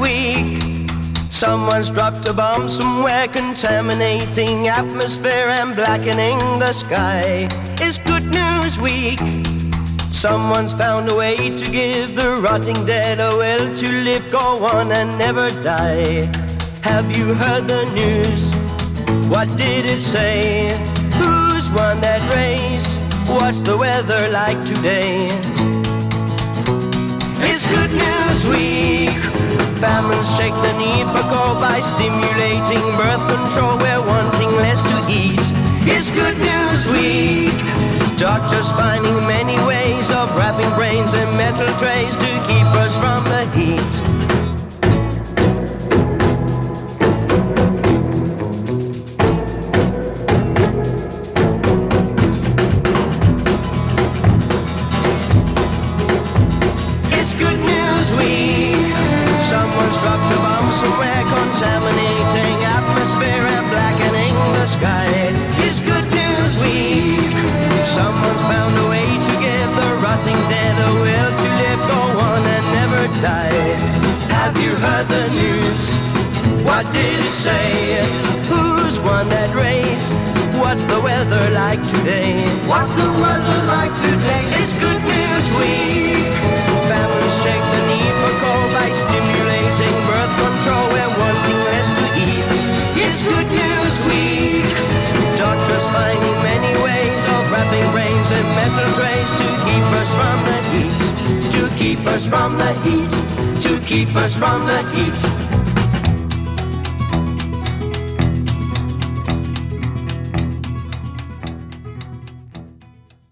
Week. Someone's dropped a bomb somewhere, contaminating atmosphere and blackening the sky. It's Good News Week. Someone's found a way to give the rotting dead a will to live, go on and never die. Have you heard the news? What did it say? Who's won that race? What's the weather like today? It's Good News Week. Families shake the need for gold by stimulating birth control. We're wanting less to eat. It's Good News Week. Doctors finding many ways of wrapping brains in metal trays to keep us from the heat. It's Good News Week. Someone's dropped a bomb somewhere, contaminating atmosphere and blackening the sky. It's Good News Week. Someone's found a way to give the rotting dead a will to live, go on and never die. Have you heard the news? What did it say? Who's won that race? What's the weather like today? What's the weather like today? It's Good News Week. Families check the need for coal by stimulating birth control. We're wanting less to eat. It's Good News Week. Doctors finding many ways of wrapping brains in metal trays to keep us from the heat. To keep us from the heat. To keep us from the heat.